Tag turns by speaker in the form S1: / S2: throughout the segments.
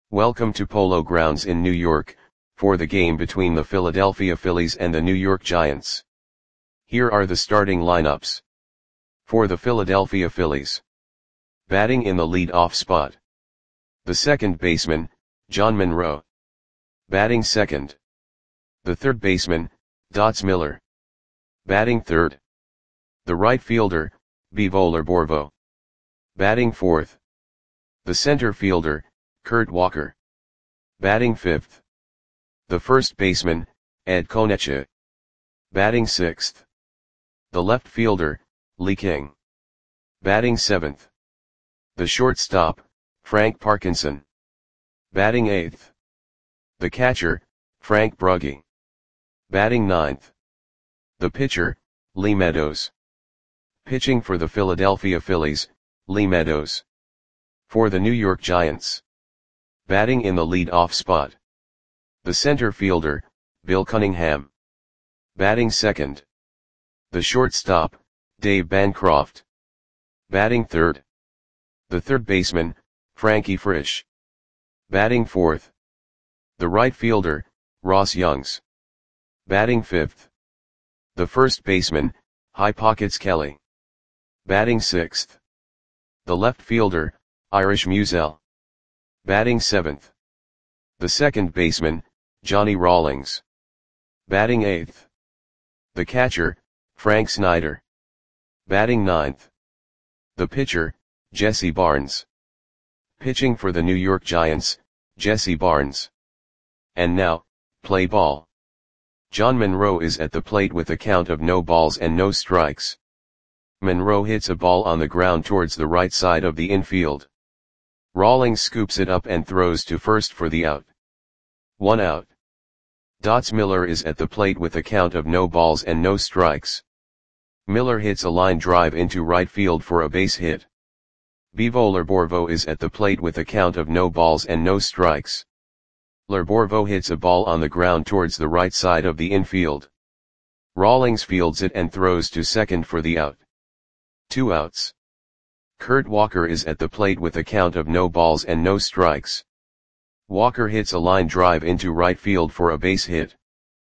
S1: Welcome to Polo Grounds in New York, for the game between the Philadelphia Phillies and the New York Giants. Here are the starting lineups. For the Philadelphia Phillies. Batting in the lead-off spot. The second baseman, John Monroe. Batting second. The third baseman, Dots Miller. Batting third. The right fielder, Bivol Borvo. Batting fourth. The center fielder, Kurt Walker. Batting fifth. The first baseman, Ed Konecha. Batting sixth. The left fielder, Lee King. Batting seventh. The shortstop, Frank Parkinson. Batting eighth. The catcher, Frank Brugge. Batting ninth. The pitcher, Lee Meadows. Pitching for the Philadelphia Phillies, Lee Meadows. For the New York Giants. Batting in the lead-off spot. The center fielder, Bill Cunningham. Batting second. The shortstop, Dave Bancroft. Batting third. The third baseman, Frankie Frisch. Batting fourth. The right fielder, Ross Youngs. Batting fifth. The first baseman, High Pockets Kelly. Batting sixth. The left fielder, Irish Musial. Batting seventh. The second baseman, Johnny Rawlings. Batting eighth. The catcher, Frank Snyder. Batting ninth. The pitcher, Jesse Barnes. Pitching for the New York Giants, Jesse Barnes. And now, play ball. John Monroe is at the plate with a count of no balls and no strikes. Monroe hits a ball on the ground towards the right side of the infield. Rawlings scoops it up and throws to first for the out. 1 out. Dots Miller is at the plate with a count of no balls and no strikes. Miller hits a line drive into right field for a base hit. Bivol Borvo is at the plate with a count of no balls and no strikes. Borvo hits a ball on the ground towards the right side of the infield. Rawlings fields it and throws to second for the out. 2 outs. Kurt Walker is at the plate with a count of no balls and no strikes. Walker hits a line drive into right field for a base hit.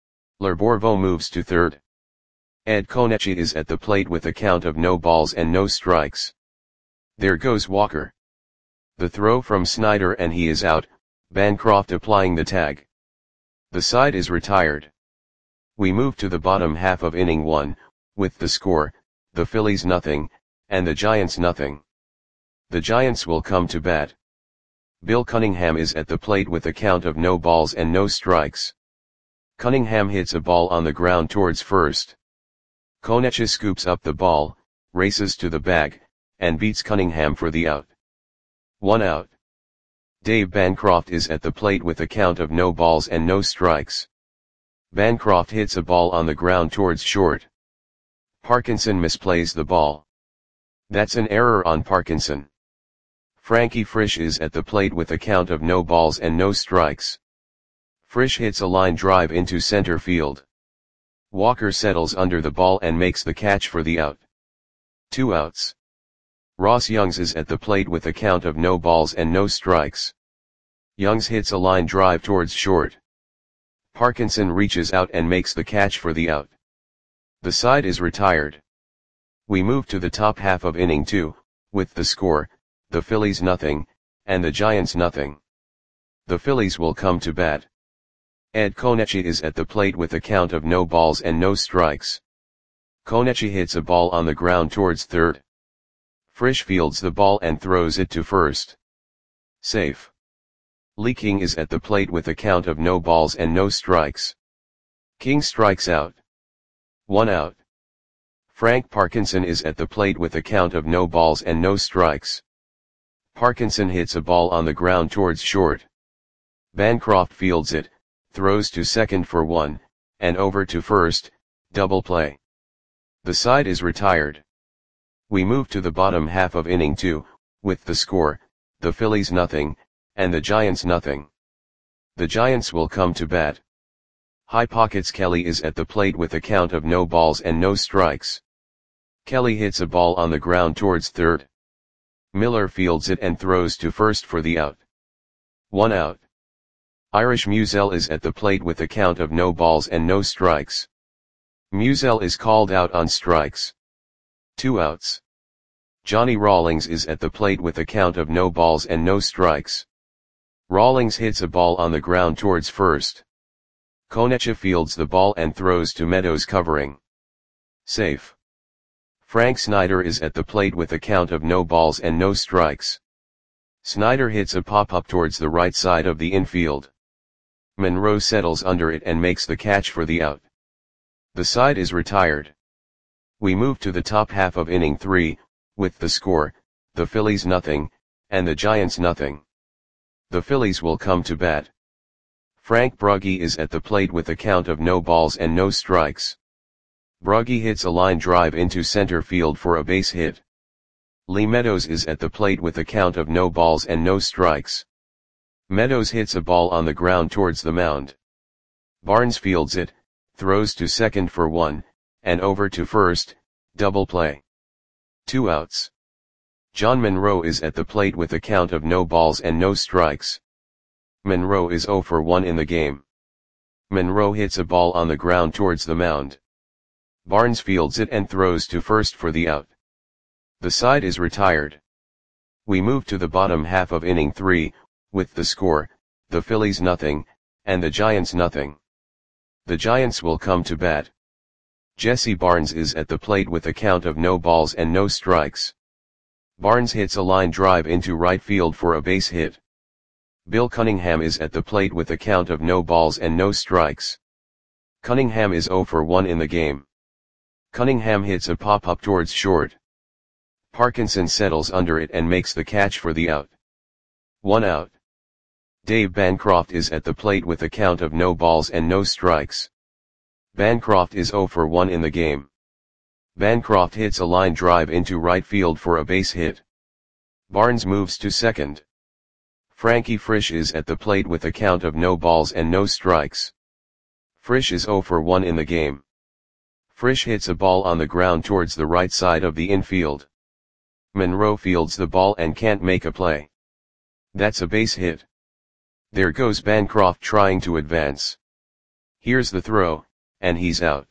S1: Borvo moves to third. Ed Konecha is at the plate with a count of no balls and no strikes. There goes Walker. The throw from Snyder and he is out, Bancroft applying the tag. The side is retired. We move to the bottom half of inning 1, with the score, the Phillies nothing, and the Giants nothing. The Giants will come to bat. Bill Cunningham is at the plate with a count of no balls and no strikes. Cunningham hits a ball on the ground towards first. Konecha scoops up the ball, races to the bag, and beats Cunningham for the out. 1 out. Dave Bancroft is at the plate with a count of no balls and no strikes. Bancroft hits a ball on the ground towards short. Parkinson misplays the ball. That's an error on Parkinson. Frankie Frisch is at the plate with a count of no balls and no strikes. Frisch hits a line drive into center field. Walker settles under the ball and makes the catch for the out. 2 outs. Ross Youngs is at the plate with a count of no balls and no strikes. Youngs hits a line drive towards short. Parkinson reaches out and makes the catch for the out. The side is retired. We move to the top half of inning 2, with the score, the Phillies nothing, and the Giants nothing. The Phillies will come to bat. Ed Konecha is at the plate with a count of no balls and no strikes. Konecha hits a ball on the ground towards third. Frisch fields the ball and throws it to first. Safe. Lee King is at the plate with a count of no balls and no strikes. King strikes out. 1 out. Frank Parkinson is at the plate with a count of no balls and no strikes. Parkinson hits a ball on the ground towards short. Bancroft fields it, throws to second for 1, and over to first, double play. The side is retired. We move to the bottom half of inning 2, with the score, the Phillies nothing, and the Giants nothing. The Giants will come to bat. High Pockets Kelly is at the plate with a count of no balls and no strikes. Kelly hits a ball on the ground towards third. Miller fields it and throws to first for the out. 1 out. Irish Musel is at the plate with a count of no balls and no strikes. Musel is called out on strikes. 2 outs. Johnny Rawlings is at the plate with a count of no balls and no strikes. Rawlings hits a ball on the ground towards first. Konecha fields the ball and throws to Meadows covering. Safe. Frank Snyder is at the plate with a count of no balls and no strikes. Snyder hits a pop-up towards the right side of the infield. Monroe settles under it and makes the catch for the out. The side is retired. We move to the top half of inning 3, with the score, the Phillies nothing, and the Giants nothing. The Phillies will come to bat. Frank Brugge is at the plate with a count of no balls and no strikes. Brugge hits a line drive into center field for a base hit. Lee Meadows is at the plate with a count of no balls and no strikes. Meadows hits a ball on the ground towards the mound. Barnes fields it, throws to second for 1, and over to first, double play. 2 outs. John Monroe is at the plate with a count of no balls and no strikes. Monroe is 0 for 1 in the game. Monroe hits a ball on the ground towards the mound. Barnes fields it and throws to first for the out. The side is retired. We move to the bottom half of inning 3, with the score, the Phillies nothing, and the Giants nothing. The Giants will come to bat. Jesse Barnes is at the plate with a count of no balls and no strikes. Barnes hits a line drive into right field for a base hit. Bill Cunningham is at the plate with a count of no balls and no strikes. Cunningham is 0 for 1 in the game. Cunningham hits a pop-up towards short. Parkinson settles under it and makes the catch for the out. 1 out. Dave Bancroft is at the plate with a count of no balls and no strikes. Bancroft is 0 for 1 in the game. Bancroft hits a line drive into right field for a base hit. Barnes moves to second. Frankie Frisch is at the plate with a count of no balls and no strikes. Frisch is 0 for 1 in the game. Frisch hits a ball on the ground towards the right side of the infield. Monroe fields the ball and can't make a play. That's a base hit. There goes Bancroft trying to advance. Here's the throw, and he's out.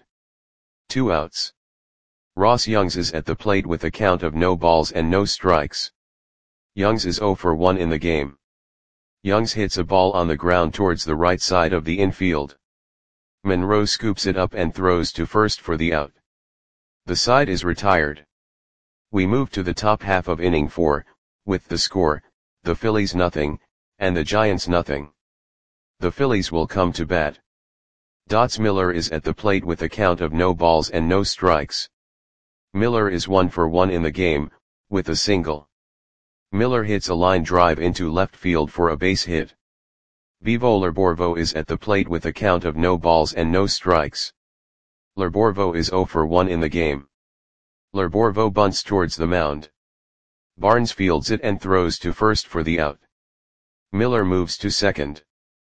S1: 2 outs. Ross Youngs is at the plate with a count of no balls and no strikes. Youngs is 0 for 1 in the game. Youngs hits a ball on the ground towards the right side of the infield. Monroe scoops it up and throws to first for the out. The side is retired. We move to the top half of inning 4, with the score, the Phillies nothing, and the Giants nothing. The Phillies will come to bat. Dots Miller is at the plate with a count of no balls and no strikes. Miller is 1 for 1 in the game, with a single. Miller hits a line drive into left field for a base hit. Bivo Lerborvo is at the plate with a count of no balls and no strikes. Lerborvo is 0 for 1 in the game. Lerborvo bunts towards the mound. Barnes fields it and throws to first for the out. Miller moves to second.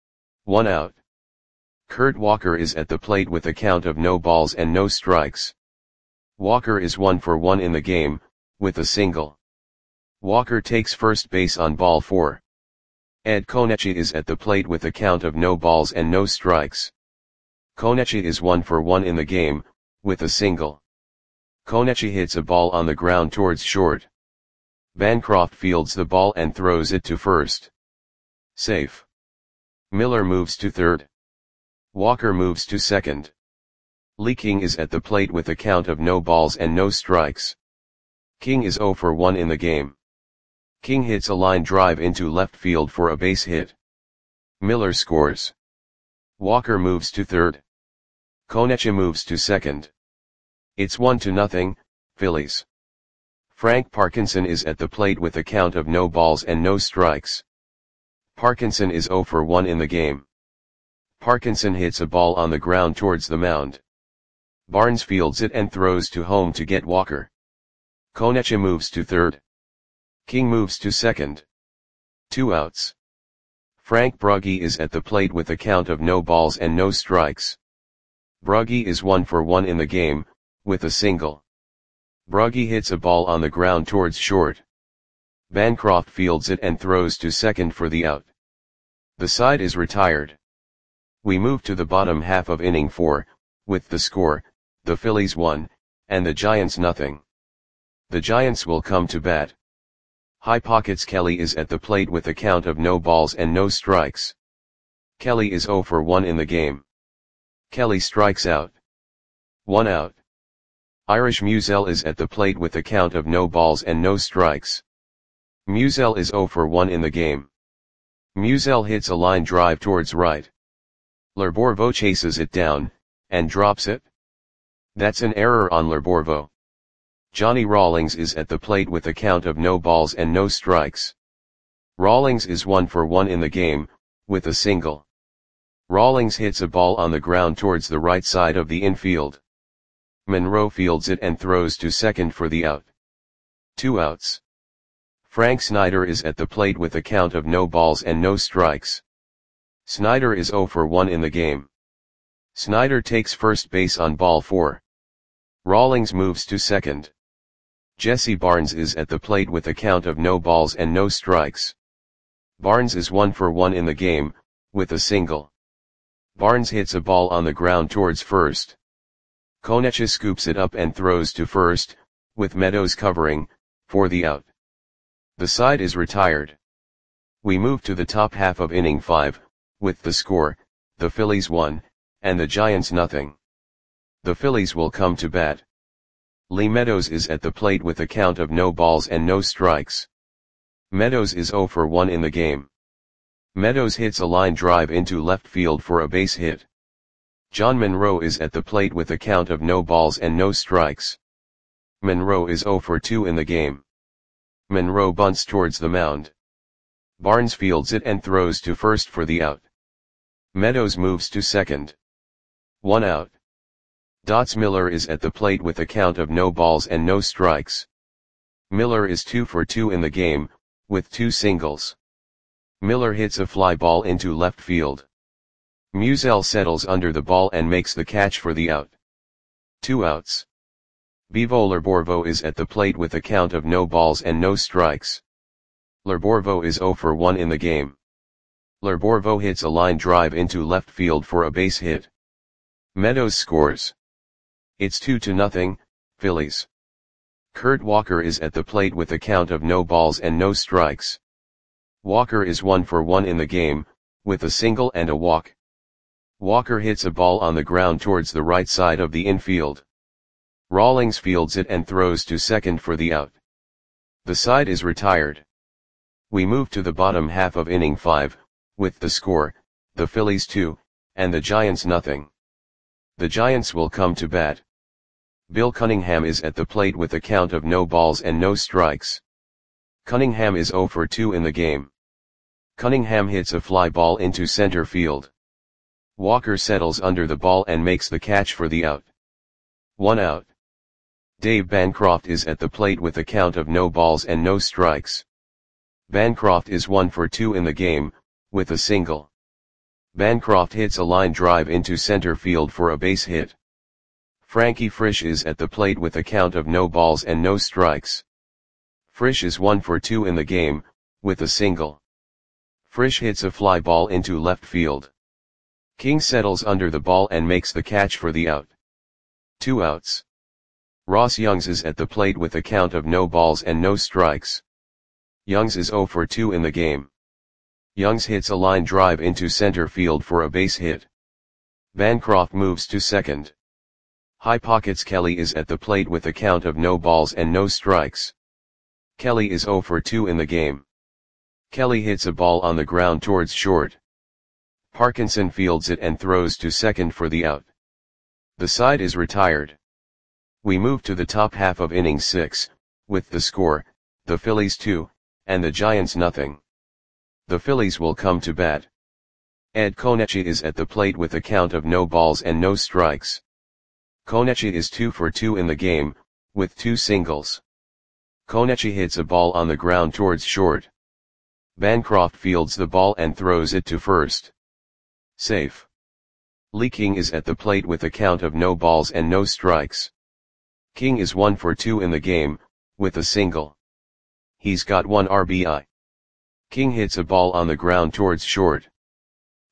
S1: 1 out. Kurt Walker is at the plate with a count of no balls and no strikes. Walker is 1 for 1 in the game, with a single. Walker takes first base on ball 4. Ed Konecha is at the plate with a count of no balls and no strikes. Konecha is 1 for 1 in the game, with a single. Konecha hits a ball on the ground towards short. Bancroft fields the ball and throws it to first. Safe. Miller moves to third. Walker moves to second. Lee King is at the plate with a count of no balls and no strikes. King is 0 for 1 in the game. King hits a line drive into left field for a base hit. Miller scores. Walker moves to third. Konecha moves to second. It's 1-0, Phillies. Frank Parkinson is at the plate with a count of no balls and no strikes. Parkinson is 0 for 1 in the game. Parkinson hits a ball on the ground towards the mound. Barnes fields it and throws to home to get Walker. Konecha moves to third. King moves to second. 2 outs. Frank Brugge is at the plate with a count of no balls and no strikes. Brugge is 1 for 1 in the game, with a single. Brugge hits a ball on the ground towards short. Bancroft fields it and throws to second for the out. The side is retired. We move to the bottom half of inning 4, with the score, the Phillies 1, and the Giants nothing. The Giants will come to bat. High Pockets Kelly is at the plate with a count of no balls and no strikes. Kelly is 0 for 1 in the game. Kelly strikes out. 1 out. Irish Musiel is at the plate with a count of no balls and no strikes. Musiel is 0 for 1 in the game. Musiel hits a line drive towards right. L'Herborvo chases it down, and drops it. That's an error on L'Herborvo. Johnny Rawlings is at the plate with a count of no balls and no strikes. Rawlings is 1 for 1 in the game, with a single. Rawlings hits a ball on the ground towards the right side of the infield. Monroe fields it and throws to second for the out. 2 outs. Frank Snyder is at the plate with a count of no balls and no strikes. Snyder is 0 for 1 in the game. Snyder takes first base on ball 4. Rawlings moves to second. Jesse Barnes is at the plate with a count of no balls and no strikes. Barnes is 1 for 1 in the game, with a single. Barnes hits a ball on the ground towards first. Konecha scoops it up and throws to first, with Meadows covering, for the out. The side is retired. We move to the top half of inning 5, with the score, the Phillies 1, and the Giants nothing. The Phillies will come to bat. Lee Meadows is at the plate with a count of no balls and no strikes. Meadows is 0 for 1 in the game. Meadows hits a line drive into left field for a base hit. John Monroe is at the plate with a count of no balls and no strikes. Monroe is 0 for 2 in the game. Monroe bunts towards the mound. Barnes fields it and throws to first for the out. Meadows moves to second. 1 out. Dots Miller is at the plate with a count of no balls and no strikes. Miller is 2 for 2 in the game, with 2 singles. Miller hits a fly ball into left field. Musiel settles under the ball and makes the catch for the out. 2 outs. Bivo L'Herborvo is at the plate with a count of no balls and no strikes. L'Herborvo is 0 for 1 in the game. L'Herborvo hits a line drive into left field for a base hit. Meadows scores. It's 2-0, Phillies. Kurt Walker is at the plate with a count of no balls and no strikes. Walker is 1 for 1 in the game, with a single and a walk. Walker hits a ball on the ground towards the right side of the infield. Rawlings fields it and throws to second for the out. The side is retired. We move to the bottom half of inning 5, with the score, the Phillies 2, and the Giants nothing. The Giants will come to bat. Bill Cunningham is at the plate with a count of no balls and no strikes. Cunningham is 0 for 2 in the game. Cunningham hits a fly ball into center field. Walker settles under the ball and makes the catch for the out. 1 out. Dave Bancroft is at the plate with a count of no balls and no strikes. Bancroft is 1 for 2 in the game, with a single. Bancroft hits a line drive into center field for a base hit. Frankie Frisch is at the plate with a count of no balls and no strikes. Frisch is 1 for 2 in the game, with a single. Frisch hits a fly ball into left field. King settles under the ball and makes the catch for the out. 2 outs. Ross Youngs is at the plate with a count of no balls and no strikes. Youngs is 0 for 2 in the game. Youngs hits a line drive into center field for a base hit. Bancroft moves to second. High Pockets Kelly is at the plate with a count of no balls and no strikes. Kelly is 0 for 2 in the game. Kelly hits a ball on the ground towards short. Parkinson fields it and throws to second for the out. The side is retired. We move to the top half of inning 6, with the score, the Phillies 2, and the Giants nothing. The Phillies will come to bat. Ed Konecha is at the plate with a count of no balls and no strikes. Konecha is 2 for 2 in the game, with 2 singles. Konecha hits a ball on the ground towards short. Bancroft fields the ball and throws it to first. Safe. Lee King is at the plate with a count of no balls and no strikes. King is 1 for 2 in the game, with a single. He's got 1 RBI. King hits a ball on the ground towards short.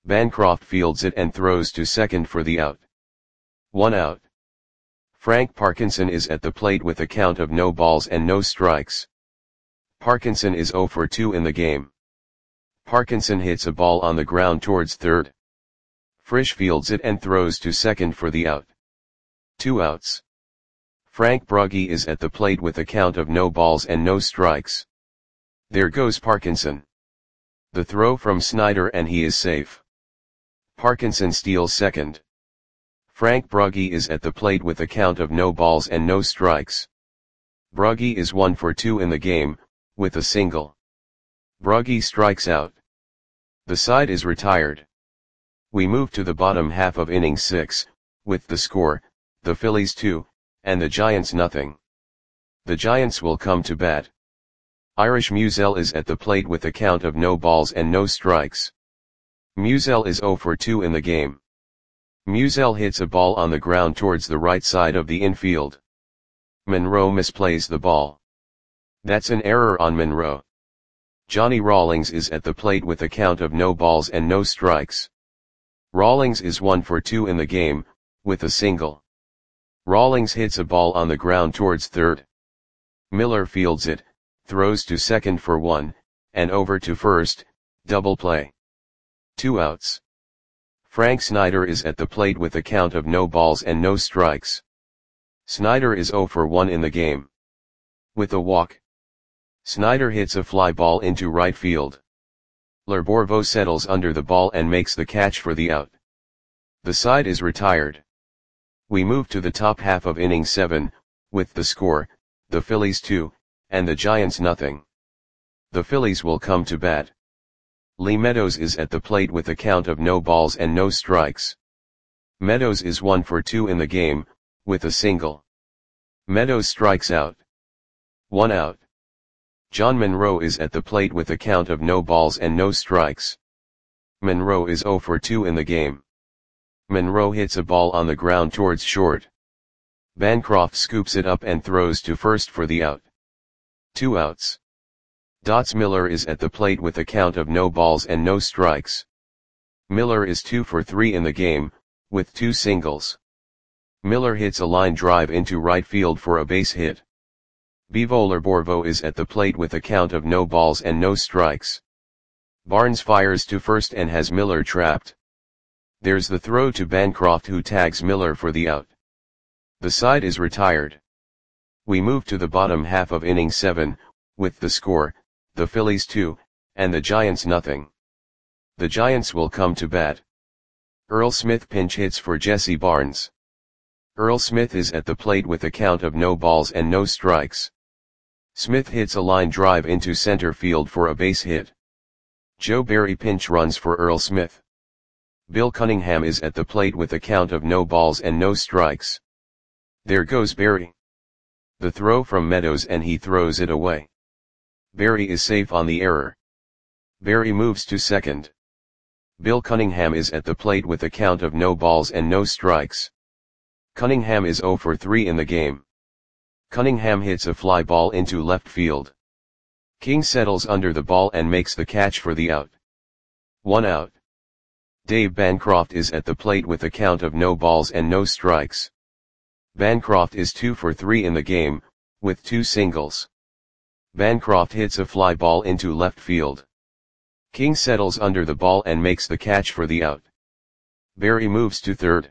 S1: Bancroft fields it and throws to second for the out. 1 out. Frank Parkinson is at the plate with a count of no balls and no strikes. Parkinson is 0 for 2 in the game. Parkinson hits a ball on the ground towards third. Frisch fields it and throws to second for the out. 2 outs. Frank Brugge is at the plate with a count of no balls and no strikes. There goes Parkinson. The throw from Snyder and he is safe. Parkinson steals second. Frank Brugge is at the plate with a count of no balls and no strikes. Brugge is 1 for 2 in the game, with a single. Brugge strikes out. The side is retired. We move to the bottom half of inning 6, with the score, the Phillies 2, and the Giants nothing. The Giants will come to bat. Irish Musial is at the plate with a count of no balls and no strikes. Musial is 0 for 2 in the game. Musial hits a ball on the ground towards the right side of the infield. Monroe misplays the ball. That's an error on Monroe. Johnny Rawlings is at the plate with a count of no balls and no strikes. Rawlings is 1 for 2 in the game, with a single. Rawlings hits a ball on the ground towards third. Miller fields it, throws to second for 1, and over to first, double play. 2 outs. Frank Snyder is at the plate with a count of no balls and no strikes. Snyder is 0 for 1 in the game. With a walk. Snyder hits a fly ball into right field. Lerborvo settles under the ball and makes the catch for the out. The side is retired. We move to the top half of inning 7, with the score, the Phillies 2, and the Giants nothing. The Phillies will come to bat. Lee Meadows is at the plate with a count of no balls and no strikes. Meadows is 1 for 2 in the game, with a single. Meadows strikes out. 1 out. John Monroe is at the plate with a count of no balls and no strikes. Monroe is 0 for 2 in the game. Monroe hits a ball on the ground towards short. Bancroft scoops it up and throws to first for the out. 2 outs. Dots Miller is at the plate with a count of no balls and no strikes. Miller is 2 for 3 in the game, with 2 singles. Miller hits a line drive into right field for a base hit. Bivo Lerborvo is at the plate with a count of no balls and no strikes. Barnes fires to first and has Miller trapped. There's the throw to Bancroft who tags Miller for the out. The side is retired. We move to the bottom half of inning 7, with the score, the Phillies 2, and the Giants nothing. The Giants will come to bat. Earl Smith pinch hits for Jesse Barnes. Earl Smith is at the plate with a count of no balls and no strikes. Smith hits a line drive into center field for a base hit. Joe Barry pinch runs for Earl Smith. Bill Cunningham is at the plate with a count of no balls and no strikes. There goes Barry. The throw from Meadows and he throws it away. Barry is safe on the error. Barry moves to second. Bill Cunningham is at the plate with a count of no balls and no strikes. Cunningham is 0 for 3 in the game. Cunningham hits a fly ball into left field. King settles under the ball and makes the catch for the out. 1 out. Dave Bancroft is at the plate with a count of no balls and no strikes. Bancroft is 2 for 3 in the game, with 2 singles. Bancroft hits a fly ball into left field. King settles under the ball and makes the catch for the out. Barry moves to third.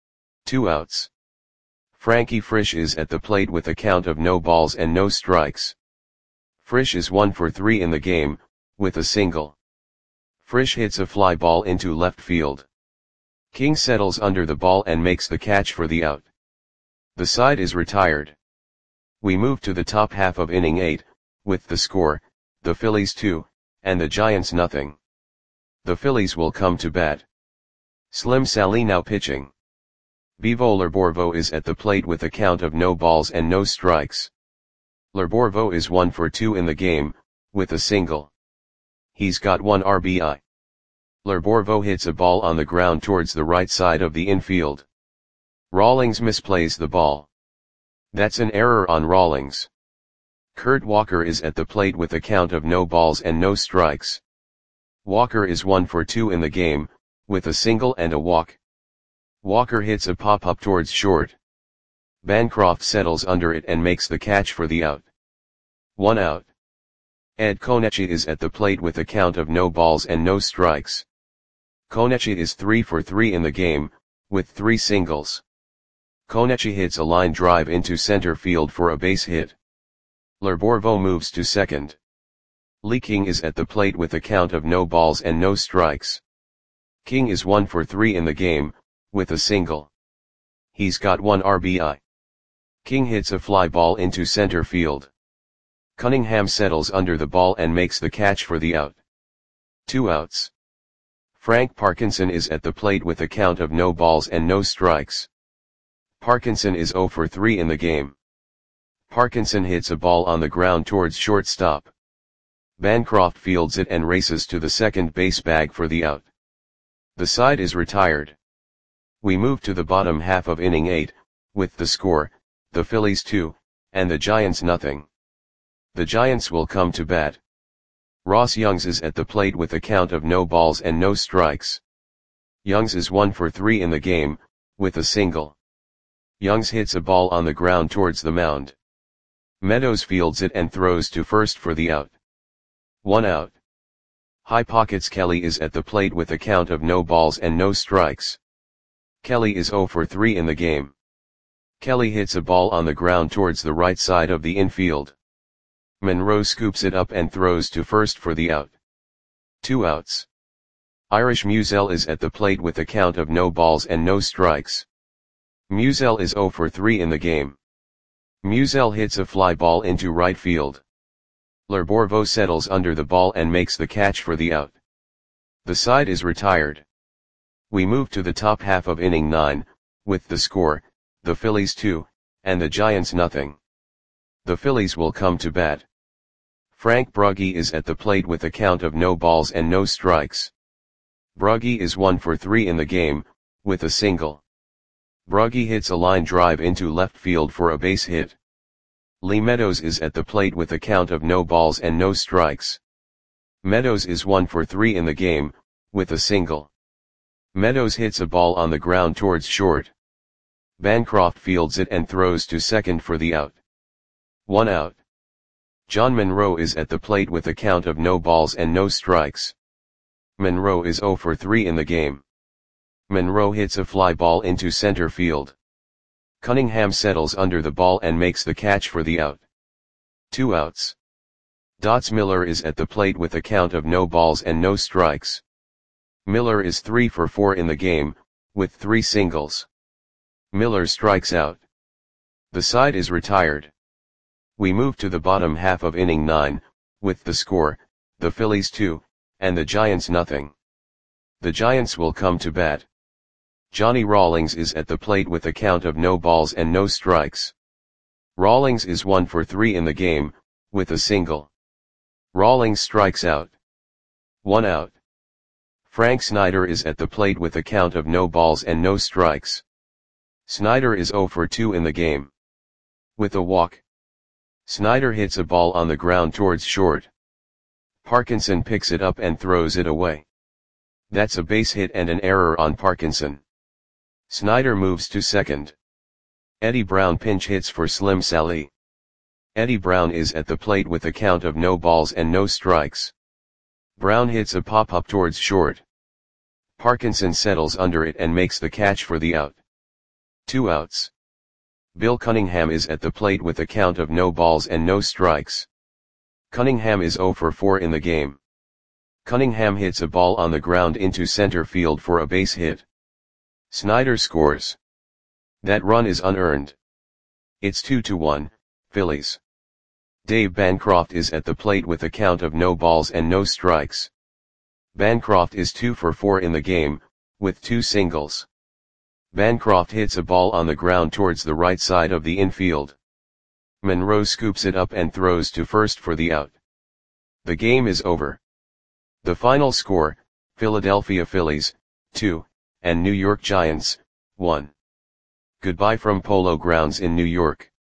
S1: 2 outs. Frankie Frisch is at the plate with a count of no balls and no strikes. Frisch is 1 for 3 in the game, with a single. Frisch hits a fly ball into left field. King settles under the ball and makes the catch for the out. The side is retired. We move to the top half of inning 8, with the score, the Phillies 2, and the Giants nothing. The Phillies will come to bat. Slim Sally now pitching. Bivo Lerborvo is at the plate with a count of no balls and no strikes. Lerborvo is 1 for 2 in the game, with a single. He's got 1 RBI. Lerborvo hits a ball on the ground towards the right side of the infield. Rawlings misplays the ball. That's an error on Rawlings. Kurt Walker is at the plate with a count of no balls and no strikes. Walker is 1 for 2 in the game, with a single and a walk. Walker hits a pop-up towards short. Bancroft settles under it and makes the catch for the out. 1 out. Ed Konechi is at the plate with a count of no balls and no strikes. Konechi is 3 for 3 in the game, with 3 singles. Konechi hits a line drive into center field for a base hit. Lerborvo moves to second. Lee King is at the plate with a count of no balls and no strikes. King is 1 for 3 in the game, with a single. He's got 1 RBI. King hits a fly ball into center field. Cunningham settles under the ball and makes the catch for the out. 2 outs. Frank Parkinson is at the plate with a count of no balls and no strikes. Parkinson is 0 for 3 in the game. Parkinson hits a ball on the ground towards shortstop. Bancroft fields it and races to the second base bag for the out. The side is retired. We move to the bottom half of inning 8, with the score, the Phillies 2, and the Giants nothing. The Giants will come to bat. Ross Youngs is at the plate with a count of no balls and no strikes. Youngs is 1 for 3 in the game, with a single. Youngs hits a ball on the ground towards the mound. Meadows fields it and throws to first for the out. 1 out. High Pockets Kelly is at the plate with a count of no balls and no strikes. Kelly is 0 for 3 in the game. Kelly hits a ball on the ground towards the right side of the infield. Monroe scoops it up and throws to first for the out. 2 outs. Irish Musial is at the plate with a count of no balls and no strikes. Musial is 0 for 3 in the game. Musial hits a fly ball into right field. Lerborvo settles under the ball and makes the catch for the out. The side is retired. We move to the top half of inning 9, with the score, the Phillies 2, and the Giants nothing. The Phillies will come to bat. Frank Brugge is at the plate with a count of no balls and no strikes. Brugge is 1 for 3 in the game, with a single. Brugge hits a line drive into left field for a base hit. Lee Meadows is at the plate with a count of no balls and no strikes. Meadows is 1 for 3 in the game, with a single. Meadows hits a ball on the ground towards short. Bancroft fields it and throws to second for the out. 1 out. John Monroe is at the plate with a count of no balls and no strikes. Monroe is 0 for 3 in the game. Monroe hits a fly ball into center field. Cunningham settles under the ball and makes the catch for the out. 2 outs. Dots Miller is at the plate with a count of no balls and no strikes. Miller is 3 for 4 in the game, with 3 singles. Miller strikes out. The side is retired. We move to the bottom half of inning 9, with the score, the Phillies 2, and the Giants nothing. The Giants will come to bat. Johnny Rawlings is at the plate with a count of no balls and no strikes. Rawlings is 1 for 3 in the game, with a single. Rawlings strikes out. 1 out. Frank Snyder is at the plate with a count of no balls and no strikes. Snyder is 0 for 2 in the game. With a walk. Snyder hits a ball on the ground towards short. Parkinson picks it up and throws it away. That's a base hit and an error on Parkinson. Snyder moves to second. Eddie Brown pinch hits for Slim Sally. Eddie Brown is at the plate with a count of no balls and no strikes. Brown hits a pop-up towards short. Parkinson settles under it and makes the catch for the out. 2 outs. Bill Cunningham is at the plate with a count of no balls and no strikes. Cunningham is 0 for 4 in the game. Cunningham hits a ball on the ground into center field for a base hit. Snyder scores. That run is unearned. It's 2-1, Phillies. Dave Bancroft is at the plate with a count of no balls and no strikes. Bancroft is 2 for 4 in the game, with 2 singles. Bancroft hits a ball on the ground towards the right side of the infield. Monroe scoops it up and throws to first for the out. The game is over. The final score, Philadelphia Phillies, 2, and New York Giants, 1. Goodbye from Polo Grounds in New York.